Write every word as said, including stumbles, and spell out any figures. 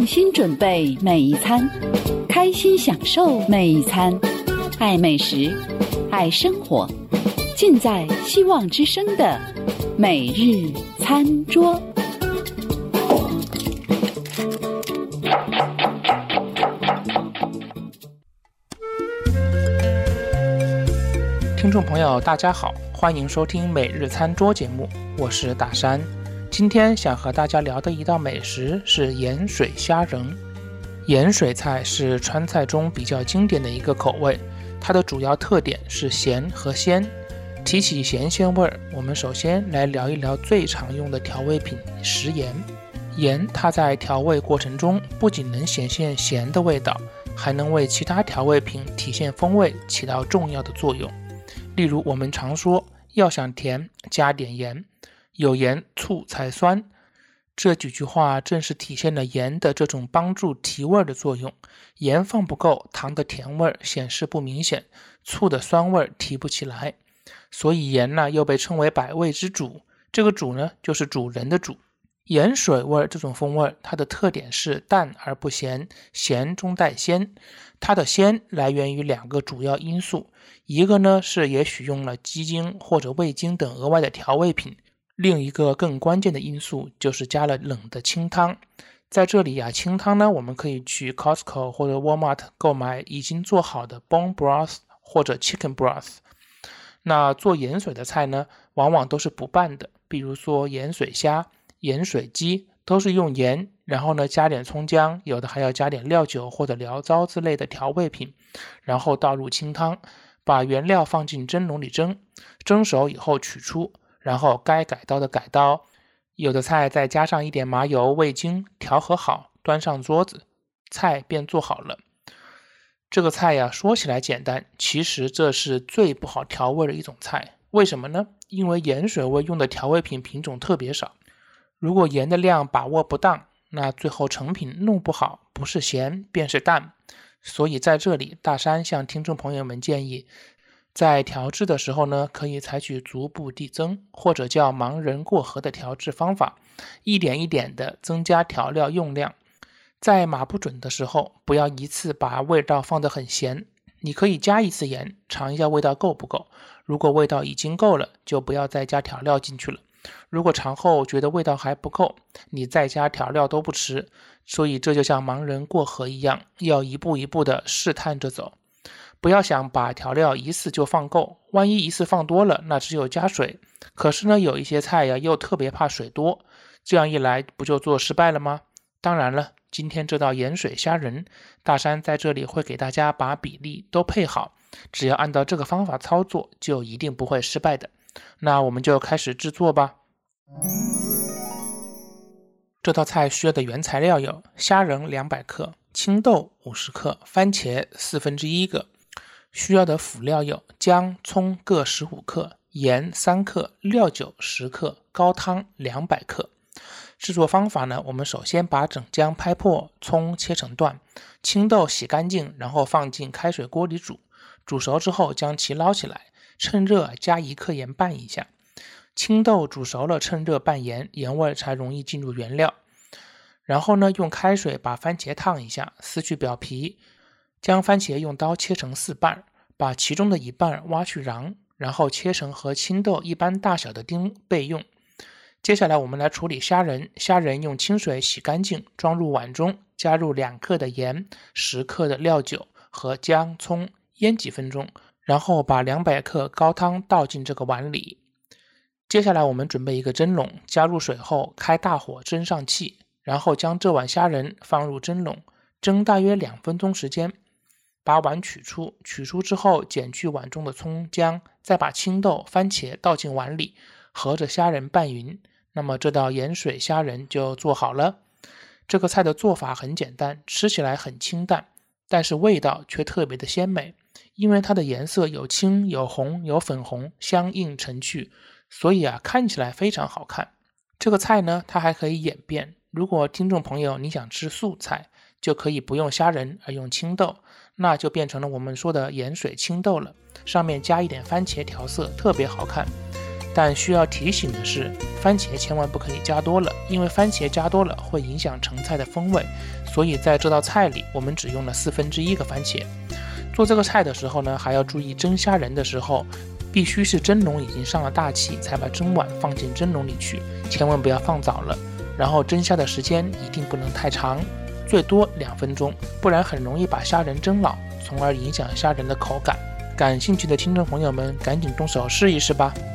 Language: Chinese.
用心准备每一餐，开心享受每一餐，爱美食，爱生活，尽在希望之声的每日餐桌。 听众朋友大家好，欢迎收听每日餐桌节目，我是大山。今天想和大家聊的一道美食是盐水虾仁。盐水菜是川菜中比较经典的一个口味，它的主要特点是咸和鲜。提起咸鲜味，我们首先来聊一聊最常用的调味品食盐。盐它在调味过程中不仅能显现咸的味道，还能为其他调味品体现风味，起到重要的作用。例如我们常说要想甜加点盐，有盐醋才酸，这几句话正是体现了盐的这种帮助提味的作用。盐放不够，糖的甜味显示不明显，醋的酸味提不起来，所以盐呢又被称为百味之主，这个主呢就是主人的主。盐水味这种风味，它的特点是淡而不咸，咸中带鲜。它的鲜来源于两个主要因素，一个呢是也许用了鸡精或者味精等额外的调味品，另一个更关键的因素就是加了冷的清汤。在这里啊，清汤呢我们可以去 Costco 或者 Walmart 购买已经做好的 bone broth 或者 chicken broth。那做盐水的菜呢，往往都是不拌的，比如说盐水虾、盐水鸡，都是用盐，然后呢加点葱姜，有的还要加点料酒或者醪糟之类的调味品，然后倒入清汤，把原料放进蒸笼里蒸，蒸熟以后取出，然后该改刀的改刀，有的菜再加上一点麻油味精调和好，端上桌子，菜便做好了。这个菜呀说起来简单，其实这是最不好调味的一种菜。为什么呢？因为盐水味用的调味品品种特别少，如果盐的量把握不当，那最后成品弄不好，不是咸便是淡。所以在这里大山向听众朋友们建议，在调制的时候呢，可以采取逐步递增，或者叫盲人过河的调制方法，一点一点的增加调料用量。在码不准的时候，不要一次把味道放得很咸，你可以加一次盐，尝一下味道够不够。如果味道已经够了，就不要再加调料进去了。如果尝后觉得味道还不够，你再加调料都不迟。所以这就像盲人过河一样，要一步一步的试探着走。不要想把调料一次就放够，万一一次放多了，那只有加水。可是呢，有一些菜呀又特别怕水多，这样一来不就做失败了吗？当然了，今天这道盐水虾仁，大山在这里会给大家把比例都配好，只要按照这个方法操作，就一定不会失败的。那我们就开始制作吧。这道菜需要的原材料有虾仁两百克、青豆五十克、番茄四分之一个。需要的辅料有姜、葱各十五克、盐三克、料酒十克、高汤两百克。制作方法呢，我们首先把整姜拍破，葱切成段，青豆洗干净，然后放进开水锅里煮，煮熟之后将其捞起来，趁热加一克盐拌一下。青豆煮熟了，趁热拌盐，盐味才容易进入原料。然后呢，用开水把番茄烫一下，撕去表皮，将番茄用刀切成四瓣，把其中的一半挖去瓤，然后切成和青豆一般大小的丁备用。接下来我们来处理虾仁，虾仁用清水洗干净，装入碗中，加入两克的盐、十克的料酒和姜葱，腌几分钟，然后把两百克高汤倒进这个碗里。接下来我们准备一个蒸笼，加入水后开大火蒸上气，然后将这碗虾仁放入蒸笼，蒸大约两分钟时间。把碗取出，取出之后剪去碗中的葱姜，再把青豆、番茄倒进碗里，和着虾仁拌匀。那么这道盐水虾仁就做好了。这个菜的做法很简单，吃起来很清淡，但是味道却特别的鲜美，因为它的颜色有青有红有粉红，相映成趣，所以啊看起来非常好看。这个菜呢，它还可以演变，如果听众朋友你想吃素菜，就可以不用虾仁而用青豆，那就变成了我们说的盐水青豆了，上面加一点番茄调色，特别好看。 但需要提醒的是，番茄千万不可以加多了，因为番茄加多了会影响成菜的风味，所以在这道菜里我们只用了四分之一个番茄。做这个菜的时候呢，还要注意蒸虾仁的时候必须是蒸笼已经上了大气才把蒸碗放进蒸笼里去，千万不要放早了。然后蒸虾的时间一定不能太长，最多两分钟，不然很容易把虾仁蒸老，从而影响虾仁的口感。感兴趣的听众朋友们赶紧动手试一试吧。